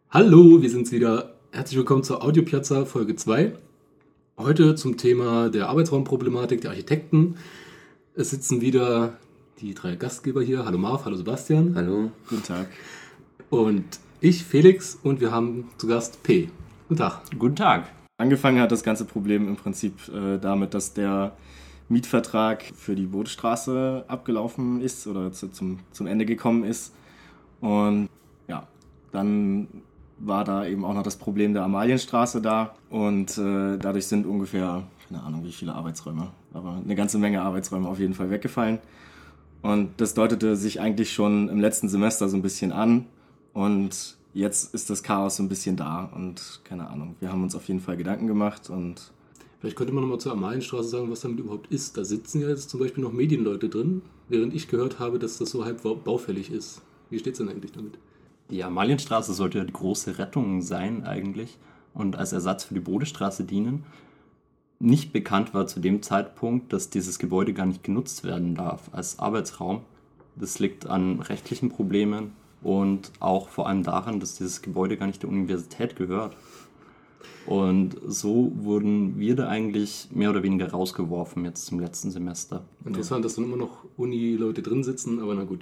Hallo, wir sind's wieder. Herzlich willkommen zur Audiopiazza Folge 2. Heute zum Thema der Arbeitsraumproblematik der Architekten. Es sitzen wieder die drei Gastgeber hier. Hallo Marv, hallo Sebastian. Hallo, guten Tag. Und ich, Felix, und wir haben zu Gast P. Guten Tag. Guten Tag. Angefangen hat das ganze Problem im Prinzip damit, dass der Mietvertrag für die Bodestraße abgelaufen ist oder zum Ende gekommen ist. Und ja, dann war da eben auch noch das Problem der Amalienstraße da und dadurch sind ungefähr, keine Ahnung wie viele Arbeitsräume, aber eine ganze Menge Arbeitsräume auf jeden Fall weggefallen. Und das deutete sich eigentlich schon im letzten Semester so ein bisschen an und jetzt ist das Chaos so ein bisschen da und keine Ahnung, wir haben uns auf jeden Fall Gedanken gemacht und... Vielleicht könnte man nochmal zur Amalienstraße sagen, was damit überhaupt ist. Da sitzen ja jetzt zum Beispiel noch Medienleute drin, während ich gehört habe, dass das so halb baufällig ist. Wie steht's denn eigentlich damit? Die Amalienstraße sollte ja die große Rettung sein eigentlich und als Ersatz für die Bodestraße dienen. Nicht bekannt war zu dem Zeitpunkt, dass dieses Gebäude gar nicht genutzt werden darf als Arbeitsraum. Das liegt an rechtlichen Problemen und auch vor allem daran, dass dieses Gebäude gar nicht der Universität gehört. Und so wurden wir da eigentlich mehr oder weniger rausgeworfen jetzt zum letzten Semester. Interessant, dass dann immer noch Uni-Leute drin sitzen, aber na gut.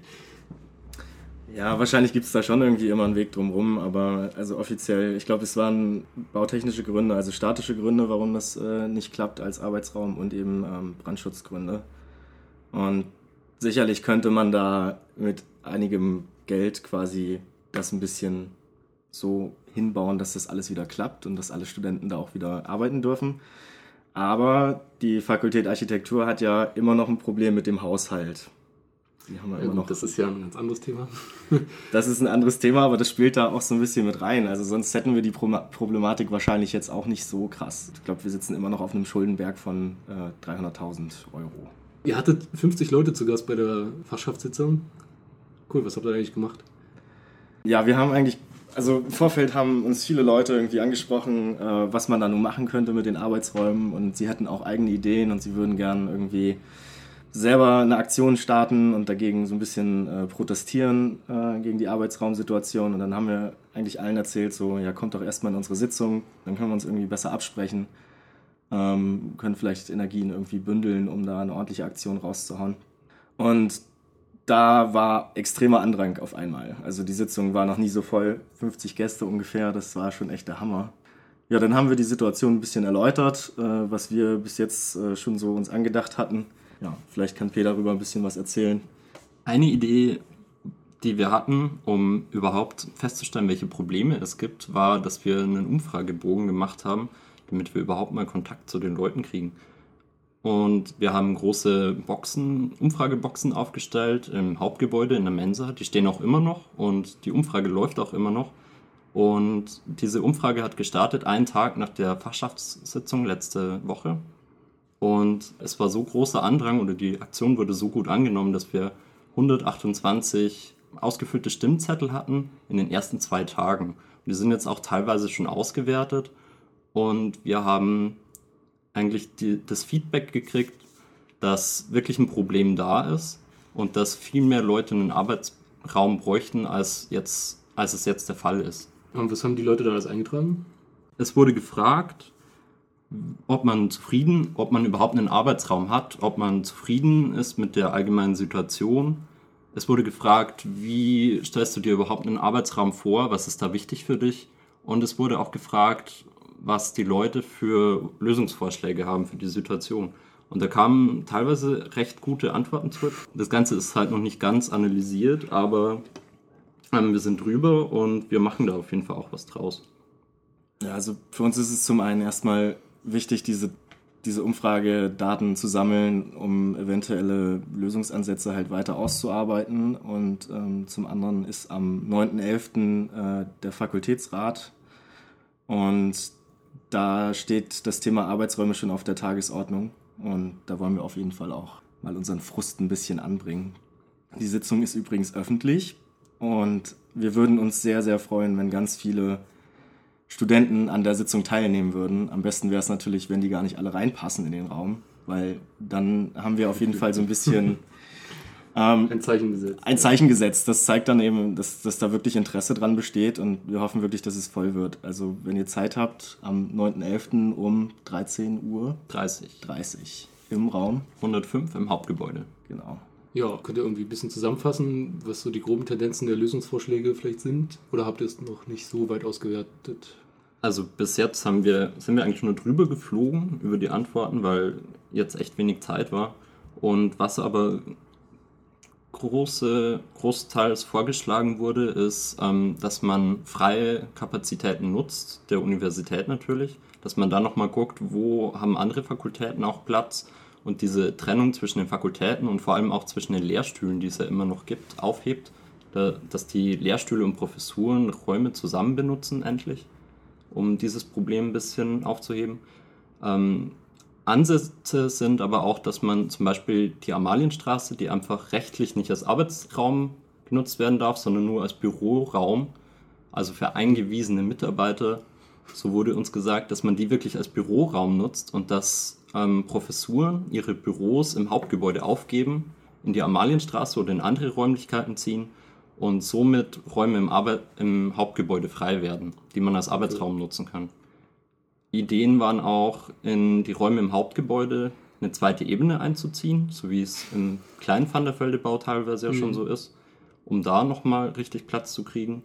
Ja, wahrscheinlich gibt es da schon irgendwie immer einen Weg drumherum, aber also offiziell, ich glaube, es waren bautechnische Gründe, also statische Gründe, warum das nicht klappt als Arbeitsraum und eben Brandschutzgründe. Und sicherlich könnte man da mit einigem Geld quasi das ein bisschen so hinbauen, dass das alles wieder klappt und dass alle Studenten da auch wieder arbeiten dürfen. Aber die Fakultät Architektur hat ja immer noch ein Problem mit dem Haushalt. Die haben wir immer noch. Das ist ja ein ganz anderes Thema. Das ist ein anderes Thema, aber das spielt da auch so ein bisschen mit rein. Also sonst hätten wir die Problematik wahrscheinlich jetzt auch nicht so krass. Ich glaube, wir sitzen immer noch auf einem Schuldenberg von 300.000 Euro. Ihr hattet 50 Leute zu Gast bei der Fachschaftssitzung. Cool, was habt ihr eigentlich gemacht? Ja, wir haben eigentlich, also im Vorfeld haben uns viele Leute irgendwie angesprochen, was man da nun machen könnte mit den Arbeitsräumen und sie hätten auch eigene Ideen und sie würden gern irgendwie selber eine Aktion starten und dagegen so ein bisschen protestieren gegen die Arbeitsraumsituation. Und dann haben wir eigentlich allen erzählt, so, ja, kommt doch erstmal in unsere Sitzung, dann können wir uns irgendwie besser absprechen, können vielleicht Energien irgendwie bündeln, um da eine ordentliche Aktion rauszuhauen. Und da war extremer Andrang auf einmal. Also die Sitzung war noch nie so voll, 50 Gäste ungefähr, das war schon echt der Hammer. Ja, dann haben wir die Situation ein bisschen erläutert, was wir bis jetzt schon so uns angedacht hatten. Ja, vielleicht kann Peter darüber ein bisschen was erzählen. Eine Idee, die wir hatten, um überhaupt festzustellen, welche Probleme es gibt, war, dass wir einen Umfragebogen gemacht haben, damit wir überhaupt mal Kontakt zu den Leuten kriegen. Und wir haben große Umfrageboxen aufgestellt im Hauptgebäude in der Mensa. Die stehen auch immer noch und die Umfrage läuft auch immer noch. Und diese Umfrage hat gestartet einen Tag nach der Fachschaftssitzung letzte Woche. Und es war so großer Andrang oder die Aktion wurde so gut angenommen, dass wir 128 ausgefüllte Stimmzettel hatten in den ersten 2 Tagen. Und die sind jetzt auch teilweise schon ausgewertet und wir haben eigentlich das Feedback gekriegt, dass wirklich ein Problem da ist und dass viel mehr Leute einen Arbeitsraum bräuchten, als es jetzt der Fall ist. Und was haben die Leute da alles eingetragen? Es wurde gefragt, ob man überhaupt einen Arbeitsraum hat, ob man zufrieden ist mit der allgemeinen Situation. Es wurde gefragt, wie stellst du dir überhaupt einen Arbeitsraum vor, was ist da wichtig für dich? Und es wurde auch gefragt, was die Leute für Lösungsvorschläge haben für die Situation. Und da kamen teilweise recht gute Antworten zurück. Das Ganze ist halt noch nicht ganz analysiert, aber wir sind drüber und wir machen da auf jeden Fall auch was draus. Ja, also für uns ist es zum einen erstmal wichtig, diese Umfragedaten zu sammeln, um eventuelle Lösungsansätze halt weiter auszuarbeiten. Und zum anderen ist am 9.11. Der Fakultätsrat und da steht das Thema Arbeitsräume schon auf der Tagesordnung und da wollen wir auf jeden Fall auch mal unseren Frust ein bisschen anbringen. Die Sitzung ist übrigens öffentlich und wir würden uns sehr, sehr freuen, wenn ganz viele Studenten an der Sitzung teilnehmen würden. Am besten wäre es natürlich, wenn die gar nicht alle reinpassen in den Raum, weil dann haben wir auf jeden Fall so ein bisschen Ein Zeichen gesetzt. Ein Zeichen gesetzt. Das zeigt dann eben, dass da wirklich Interesse dran besteht und wir hoffen wirklich, dass es voll wird. Also wenn ihr Zeit habt, am 9.11. um 13:30 Uhr im Raum. 105 im Hauptgebäude. Genau. Ja, könnt ihr irgendwie ein bisschen zusammenfassen, was so die groben Tendenzen der Lösungsvorschläge vielleicht sind? Oder habt ihr es noch nicht so weit ausgewertet? Also bis jetzt sind wir eigentlich nur drüber geflogen über die Antworten, weil jetzt echt wenig Zeit war. Und was aber großteils vorgeschlagen wurde, ist, dass man freie Kapazitäten nutzt, der Universität natürlich, dass man da nochmal guckt, wo haben andere Fakultäten auch Platz und diese Trennung zwischen den Fakultäten und vor allem auch zwischen den Lehrstühlen, die es ja immer noch gibt, aufhebt, dass die Lehrstühle und Professuren Räume zusammen benutzen endlich, um dieses Problem ein bisschen aufzuheben. Ansätze sind aber auch, dass man zum Beispiel die Amalienstraße, die einfach rechtlich nicht als Arbeitsraum genutzt werden darf, sondern nur als Büroraum, also für eingewiesene Mitarbeiter, so wurde uns gesagt, dass man die wirklich als Büroraum nutzt und dass Professuren ihre Büros im Hauptgebäude aufgeben, in die Amalienstraße oder in andere Räumlichkeiten ziehen und somit Räume im Hauptgebäude frei werden, die man als Arbeitsraum nutzen kann. Ideen waren auch, in die Räume im Hauptgebäude eine zweite Ebene einzuziehen, so wie es im kleinen Van der Velde-Bau teilweise ja schon so ist, um da nochmal richtig Platz zu kriegen.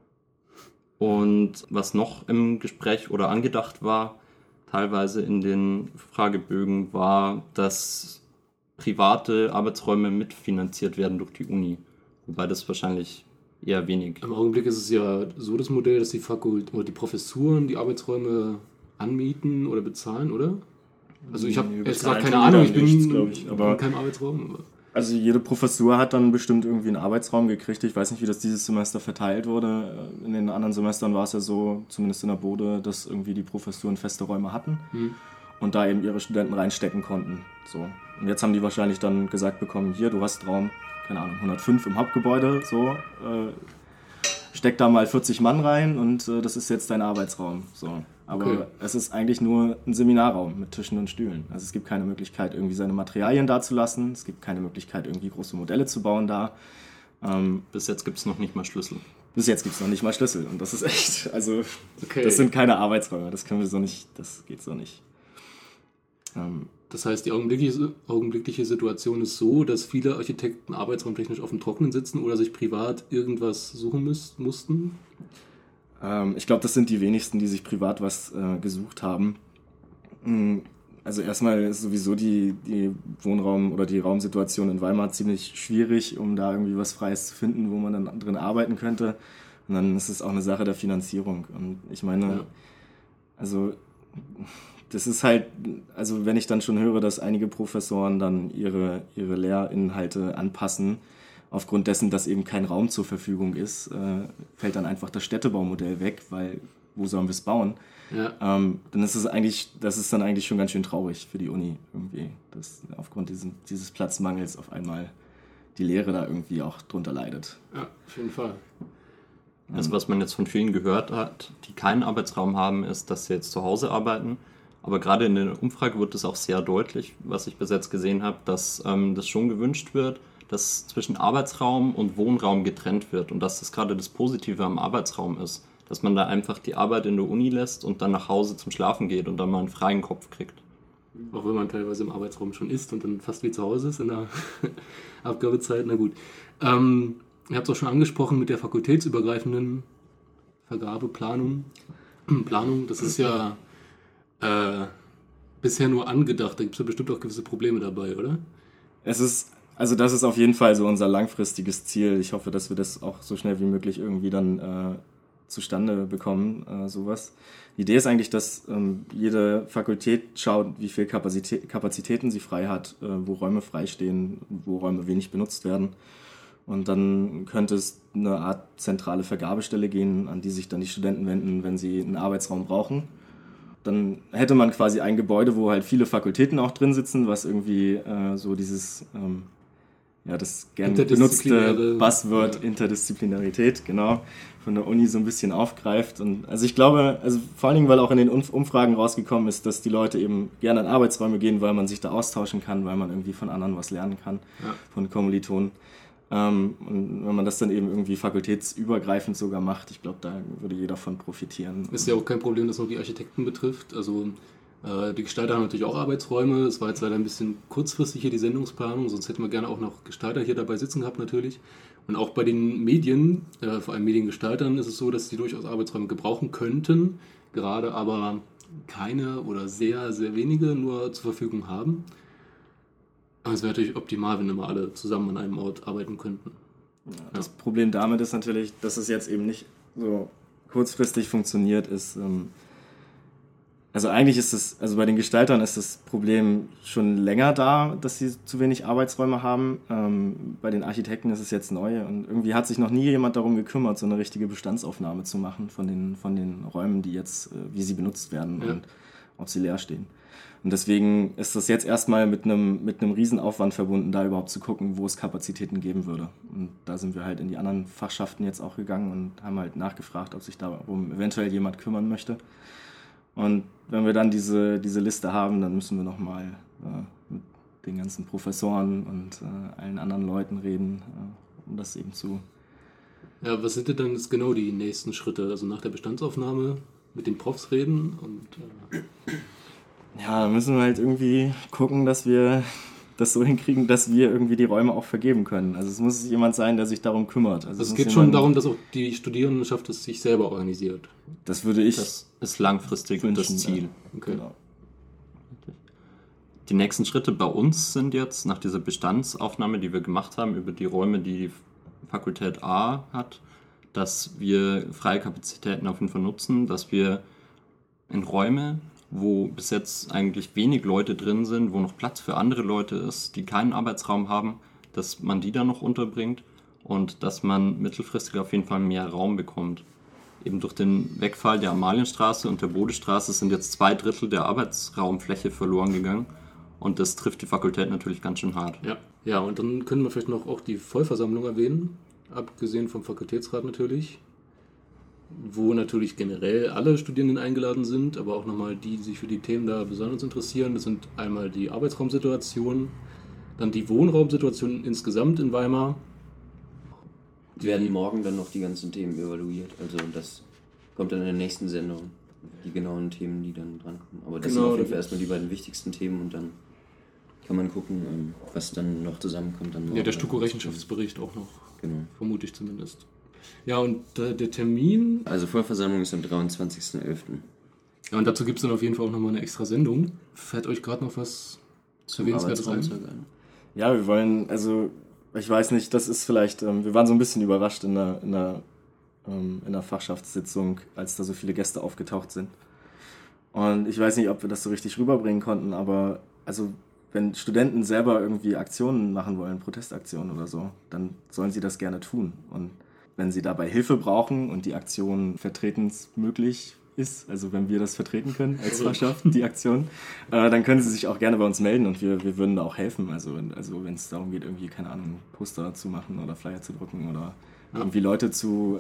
Und was noch im Gespräch oder angedacht war, teilweise in den Fragebögen, war, dass private Arbeitsräume mitfinanziert werden durch die Uni. Wobei das wahrscheinlich eher wenig. Im Augenblick ist es ja so das Modell, dass die Professuren die Arbeitsräume anmieten oder bezahlen, oder? Also ich habe jetzt gesagt keine Ahnung, ich bin in keinem Arbeitsraum. Aber. Also jede Professur hat dann bestimmt irgendwie einen Arbeitsraum gekriegt. Ich weiß nicht, wie das dieses Semester verteilt wurde. In den anderen Semestern war es ja so, zumindest in der Bode, dass irgendwie die Professuren feste Räume hatten und da eben ihre Studenten reinstecken konnten. So. Und jetzt haben die wahrscheinlich dann gesagt bekommen, hier, du hast Raum, keine Ahnung, 105 im Hauptgebäude, so, steck da mal 40 Mann rein und das ist jetzt dein Arbeitsraum. So. Aber es ist eigentlich nur ein Seminarraum mit Tischen und Stühlen. Also es gibt keine Möglichkeit, irgendwie seine Materialien dazulassen. Es gibt keine Möglichkeit, irgendwie große Modelle zu bauen da. Bis jetzt gibt es noch nicht mal Schlüssel. Bis jetzt gibt es noch nicht mal Schlüssel. Und das ist echt, also das sind keine Arbeitsräume. Das können wir so nicht, das geht so nicht. Das heißt, die augenblickliche Situation ist so, dass viele Architekten arbeitsraumtechnisch auf dem Trockenen sitzen oder sich privat irgendwas suchen mussten? Ich glaube, das sind die wenigsten, die sich privat was gesucht haben. Also erstmal ist sowieso die Wohnraum- oder die Raumsituation in Weimar ziemlich schwierig, um da irgendwie was Freies zu finden, wo man dann drin arbeiten könnte. Und dann ist es auch eine Sache der Finanzierung. Und ich meine, also das ist halt, also wenn ich dann schon höre, dass einige Professoren dann ihre Lehrinhalte anpassen, aufgrund dessen, dass eben kein Raum zur Verfügung ist, fällt dann einfach das Städtebaumodell weg, weil wo sollen wir es bauen? Ja. Dann ist das ist dann eigentlich schon ganz schön traurig für die Uni irgendwie, dass aufgrund dieses Platzmangels auf einmal die Lehre da irgendwie auch drunter leidet. Ja, auf jeden Fall. Also was man jetzt von vielen gehört hat, die keinen Arbeitsraum haben, ist, dass sie jetzt zu Hause arbeiten. Aber gerade in der Umfrage wird es auch sehr deutlich, was ich bis jetzt gesehen habe, dass das schon gewünscht wird, dass zwischen Arbeitsraum und Wohnraum getrennt wird und dass das gerade das Positive am Arbeitsraum ist, dass man da einfach die Arbeit in der Uni lässt und dann nach Hause zum Schlafen geht und dann mal einen freien Kopf kriegt. Auch wenn man teilweise im Arbeitsraum schon ist und dann fast wie zu Hause ist in der Abgabezeit, na gut. Ihr habt es auch schon angesprochen mit der fakultätsübergreifenden Vergabeplanung. Das ist ja bisher nur angedacht, da gibt es ja bestimmt auch gewisse Probleme dabei, oder? Also das ist auf jeden Fall so unser langfristiges Ziel. Ich hoffe, dass wir das auch so schnell wie möglich irgendwie dann zustande bekommen, sowas. Die Idee ist eigentlich, dass jede Fakultät schaut, wie viel Kapazitäten sie frei hat, wo Räume freistehen, wo Räume wenig benutzt werden. Und dann könnte es eine Art zentrale Vergabestelle gehen, an die sich dann die Studenten wenden, wenn sie einen Arbeitsraum brauchen. Dann hätte man quasi ein Gebäude, wo halt viele Fakultäten auch drin sitzen, was irgendwie so dieses ja, das gern benutzte Buzzword Interdisziplinarität, genau, von der Uni so ein bisschen aufgreift. Und also ich glaube, also vor allen Dingen, weil auch in den Umfragen rausgekommen ist, dass die Leute eben gerne in Arbeitsräume gehen, weil man sich da austauschen kann, weil man irgendwie von anderen was lernen kann, von Kommilitonen. Und wenn man das dann eben irgendwie fakultätsübergreifend sogar macht, ich glaube, da würde jeder von profitieren. Ist ja auch kein Problem, das noch die Architekten betrifft. Also die Gestalter haben natürlich auch Arbeitsräume. Es war jetzt leider ein bisschen kurzfristig hier die Sendungsplanung, sonst hätten wir gerne auch noch Gestalter hier dabei sitzen gehabt natürlich. Und auch bei den Medien, vor allem Mediengestaltern, ist es so, dass die durchaus Arbeitsräume gebrauchen könnten, gerade aber keine oder sehr, sehr wenige nur zur Verfügung haben. Aber es wäre natürlich optimal, wenn immer alle zusammen an einem Ort arbeiten könnten. Ja, das Problem damit ist natürlich, dass es jetzt eben nicht so kurzfristig funktioniert ist. Also eigentlich ist es, also bei den Gestaltern ist das Problem schon länger da, dass sie zu wenig Arbeitsräume haben. Bei den Architekten ist es jetzt neu und irgendwie hat sich noch nie jemand darum gekümmert, so eine richtige Bestandsaufnahme zu machen von den Räumen, die jetzt, wie sie benutzt werden und ob sie leer stehen. Und deswegen ist das jetzt erstmal mit einem Riesenaufwand verbunden, da überhaupt zu gucken, wo es Kapazitäten geben würde. Und da sind wir halt in die anderen Fachschaften jetzt auch gegangen und haben halt nachgefragt, ob sich darum eventuell jemand kümmern möchte. Und wenn wir dann diese Liste haben, dann müssen wir nochmal mit den ganzen Professoren und allen anderen Leuten reden, um das eben zu... Ja, was sind denn dann jetzt genau die nächsten Schritte? Also nach der Bestandsaufnahme mit den Profs reden und... Ja, da müssen wir halt irgendwie gucken, dass wir das so hinkriegen, dass wir irgendwie die Räume auch vergeben können. Also es muss jemand sein, der sich darum kümmert. Also es geht schon darum, dass auch die Studierendenschaft es sich selber organisiert. Das würde ich... Das ist langfristig wünschen, das Ziel. Okay. Genau. Die nächsten Schritte bei uns sind jetzt, nach dieser Bestandsaufnahme, die wir gemacht haben, über die Räume, die Fakultät A hat, dass wir freie Kapazitäten auf jeden Fall nutzen, dass wir in Räume, wo bis jetzt eigentlich wenig Leute drin sind, wo noch Platz für andere Leute ist, die keinen Arbeitsraum haben, dass man die dann noch unterbringt und dass man mittelfristig auf jeden Fall mehr Raum bekommt. Eben durch den Wegfall der Amalienstraße und der Bodestraße sind jetzt 2/3 der Arbeitsraumfläche verloren gegangen und das trifft die Fakultät natürlich ganz schön hart. Ja, und dann können wir vielleicht noch auch die Vollversammlung erwähnen, abgesehen vom Fakultätsrat natürlich, wo natürlich generell alle Studierenden eingeladen sind, aber auch nochmal die sich für die Themen da besonders interessieren. Das sind einmal die Arbeitsraumsituation, dann die Wohnraumsituation insgesamt in Weimar. Werden morgen dann noch die ganzen Themen evaluiert, also das kommt dann in der nächsten Sendung, die genauen Themen, die dann drankommen. Aber das sind auf jeden Fall erstmal die beiden wichtigsten Themen und dann kann man gucken, was dann noch zusammenkommt. Dann Ja, der Stuko-Rechenschaftsbericht auch noch, genau. Vermute ich zumindest. Ja, und der Termin... Also Vollversammlung ist am 23.11. Ja, und dazu gibt es dann auf jeden Fall auch nochmal eine extra Sendung. Fällt euch gerade noch was Erwähnenswertes ein? Ja, wir wollen, also ich weiß nicht, das ist vielleicht, wir waren so ein bisschen überrascht in einer Fachschaftssitzung, als da so viele Gäste aufgetaucht sind. Und ich weiß nicht, ob wir das so richtig rüberbringen konnten, aber also wenn Studenten selber irgendwie Aktionen machen wollen, Protestaktionen oder so, dann sollen sie das gerne tun. Und wenn sie dabei Hilfe brauchen und die Aktion vertretensmöglich ist, also wenn wir das vertreten können als Fachschaft, die Aktion, dann können sie sich auch gerne bei uns melden und wir würden da auch helfen. Also wenn es darum geht, irgendwie, keine Ahnung, Poster zu machen oder Flyer zu drucken oder irgendwie Leute zu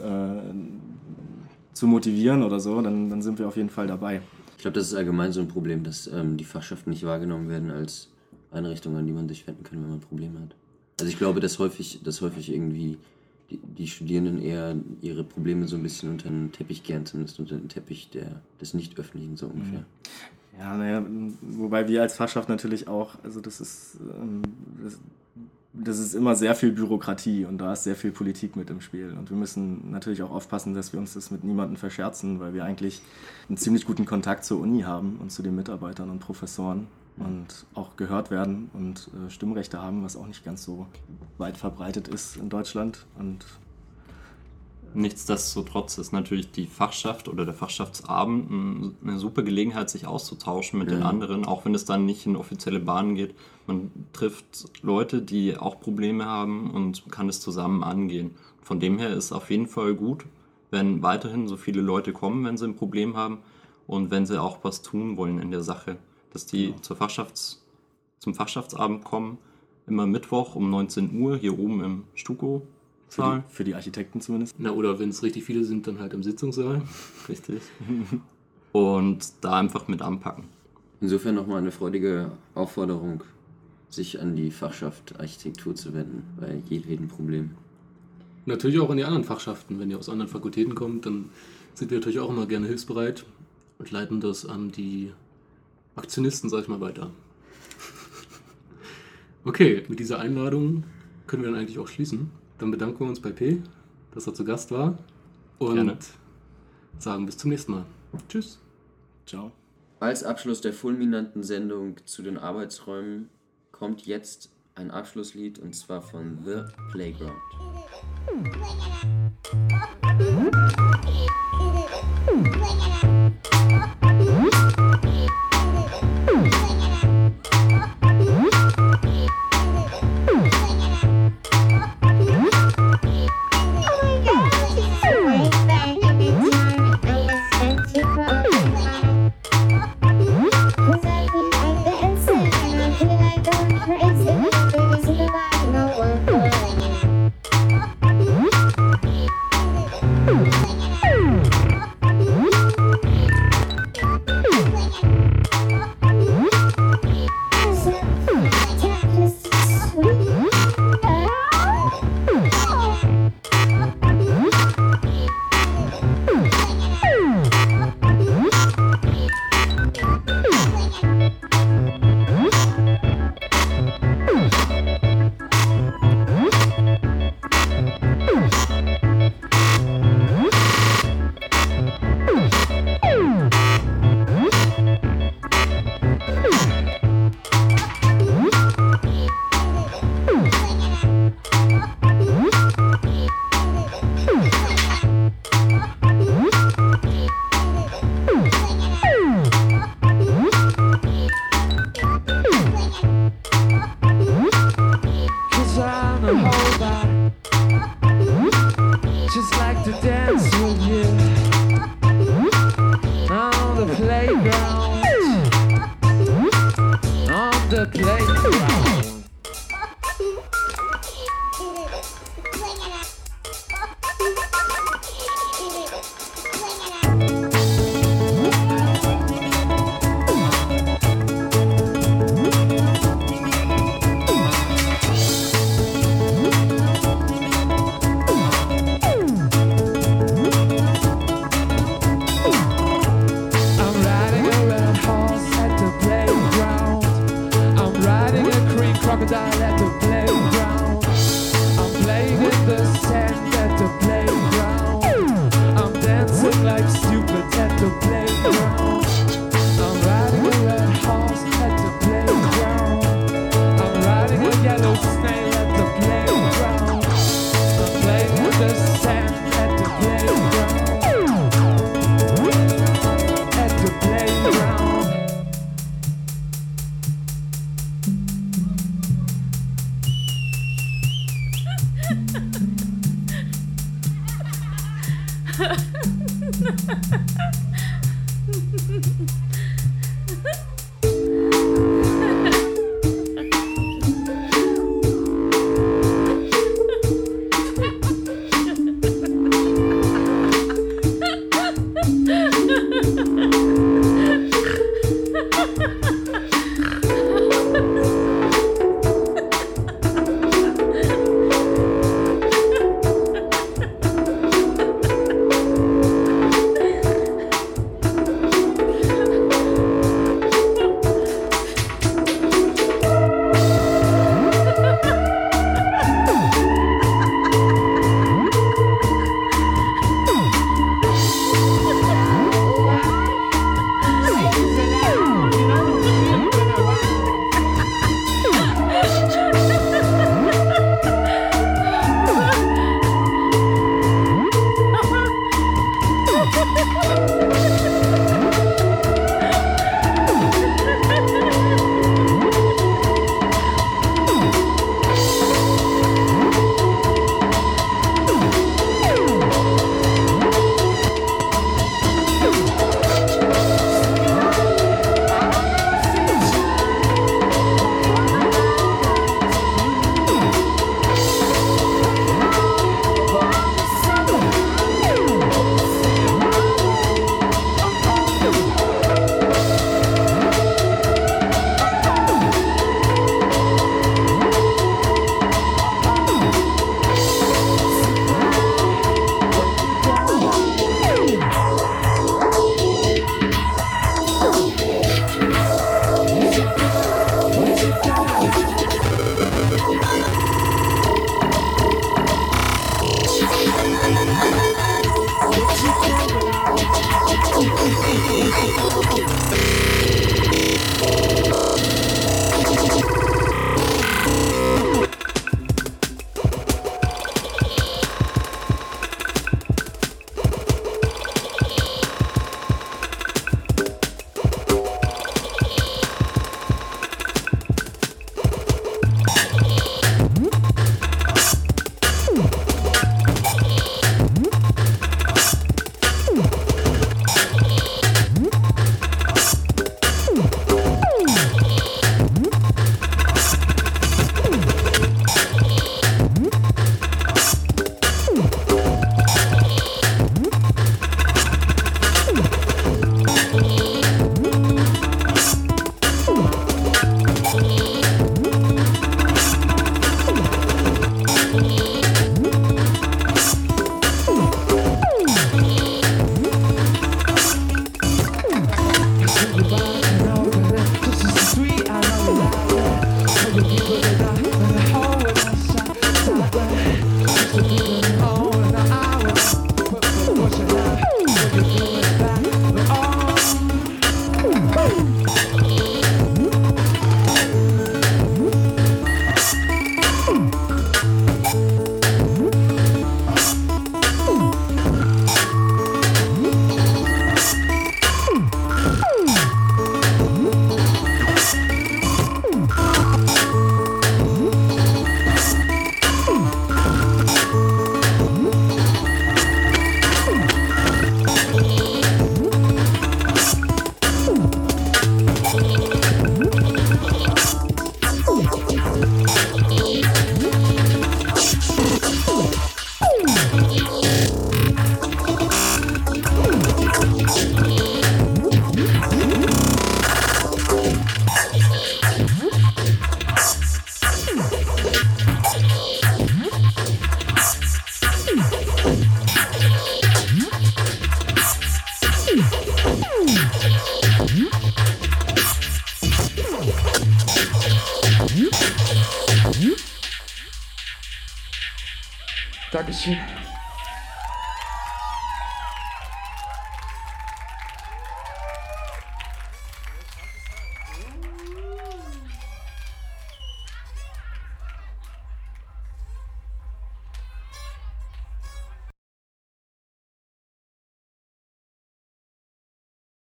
motivieren oder so, dann sind wir auf jeden Fall dabei. Ich glaube, das ist allgemein so ein Problem, dass die Fachschaften nicht wahrgenommen werden als Einrichtungen, an die man sich wenden kann, wenn man Probleme hat. Also ich glaube, dass häufig irgendwie die Studierenden eher ihre Probleme so ein bisschen unter den Teppich kehren, zumindest unter den Teppich des Nicht-Öffentlichen, so ungefähr. Ja, naja, wobei wir als Fachschaft natürlich auch, also das ist immer sehr viel Bürokratie und da ist sehr viel Politik mit im Spiel. Und wir müssen natürlich auch aufpassen, dass wir uns das mit niemandem verscherzen, weil wir eigentlich einen ziemlich guten Kontakt zur Uni haben und zu den Mitarbeitern und Professoren und auch gehört werden und Stimmrechte haben, was auch nicht ganz so weit verbreitet ist in Deutschland. Und nichtsdestotrotz ist natürlich die Fachschaft oder der Fachschaftsabend eine super Gelegenheit, sich auszutauschen mit den anderen, auch wenn es dann nicht in offizielle Bahnen geht. Man trifft Leute, die auch Probleme haben und kann es zusammen angehen. Von dem her ist es auf jeden Fall gut, wenn weiterhin so viele Leute kommen, wenn sie ein Problem haben und wenn sie auch was tun wollen in der Sache. Dass die zum Fachschaftsabend kommen, immer Mittwoch um 19 Uhr hier oben im Stuko-Saal. Für die Architekten zumindest. Na, oder wenn es richtig viele sind, dann halt im Sitzungssaal. Richtig. Und da einfach mit anpacken. Insofern nochmal eine freudige Aufforderung, sich an die Fachschaft Architektur zu wenden, bei jedem Problem. Natürlich auch an die anderen Fachschaften. Wenn ihr aus anderen Fakultäten kommt, dann sind wir natürlich auch immer gerne hilfsbereit und leiten das an die Aktionisten, sag ich mal, weiter. Okay, mit dieser Einladung können wir dann eigentlich auch schließen. Dann bedanken wir uns bei P, dass er zu Gast war und Gerne. sagen bis zum nächsten Mal. Tschüss. Ciao. Als Abschluss der fulminanten Sendung zu den Arbeitsräumen kommt jetzt ein Abschlusslied, und zwar von The Playground. Just like to dance with you on the playground, on the playground. Crocodile at the playground. I'm playing in the sand at the playground. I'm dancing like stupid at the playground. I'm riding a red horse at the playground. I'm riding a yellow snail at the playground. I'm playing in the sand at the playground. At the playground. Dankeschön.